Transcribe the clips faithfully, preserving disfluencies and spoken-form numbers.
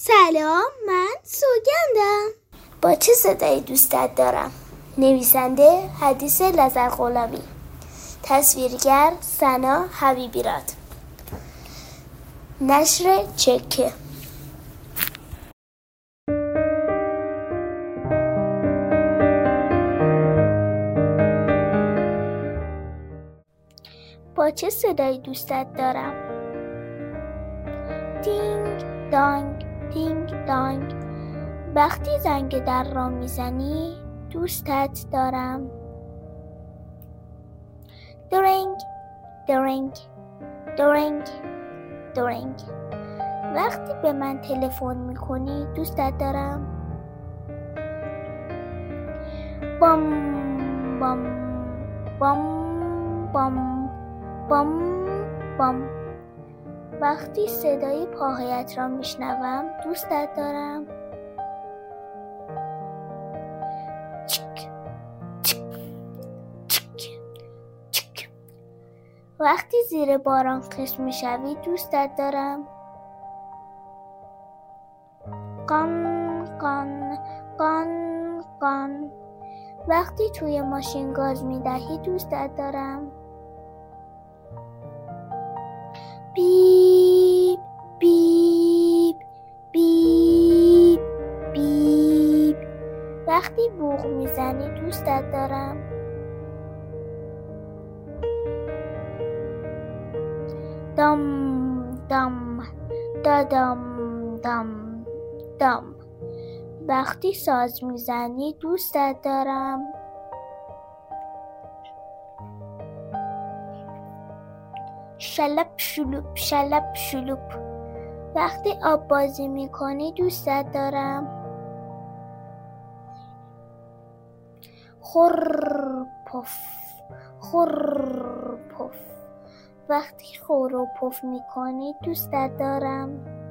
سلام، من سوگندم. با چه صدایی دوستت دارم؟ نویسنده حدیث لظرغلامی، تصویرگر سنا حبیبیراد، نشر چکه. با چه صدایی دوستت دارم؟ دینگ دانگ دینگ دانگ، وقتی زنگ در را میزنی دوستت دارم. درنگ درنگ درنگ درنگ، وقتی به من تلفن میکنی دوستت دارم. بام بام بام بام بام بام، وقتی صدای پاهایت را میشنوم دوستت دارم. چک چک چک چک، وقتی زیر باران خشک میشوی دوستت دارم. قان قان قان قان، وقتی توی ماشین گاز میدهی دوستت دارم. بیب بیب بیب بیب، وقتی بوق میزنی دوستت دارم. دام دام دادام دام دام، وقتی ساز میزنی دوستت دارم. شلپ شلوپ شلپ شلوپ، وقتی آب بازی میکنی دوستت دارم. خور پف خور پف، وقتی خور و پف میکنی دوستت دارم.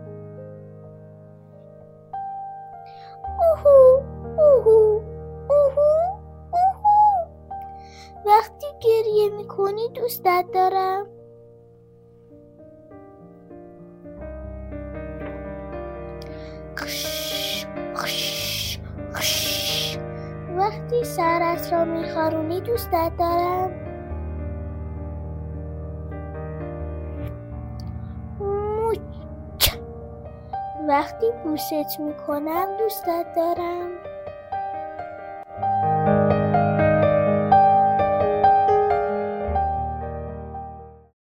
اوهو اوهو اوهو اوهو، وقتی گریه میکنی دوستت دارم. خش خش خش، وقتی سرت را میخارونی دوستت دارم. موچ، وقتی بوست میکنم دوستت دارم.